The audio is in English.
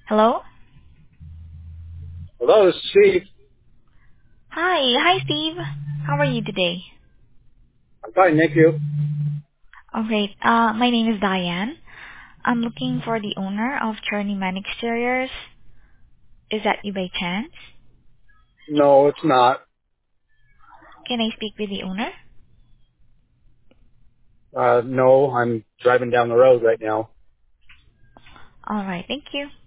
Hello? Hello, this is Steve. Hi. Hi, Steve. How are you today? I'm fine, thank you. Oh, great. My name is Diane. I'm looking for the owner of Journeyman Exteriors. Is that you by chance? No, it's not. Can I speak with the owner? No, I'm driving down the road right now. All right. Thank you.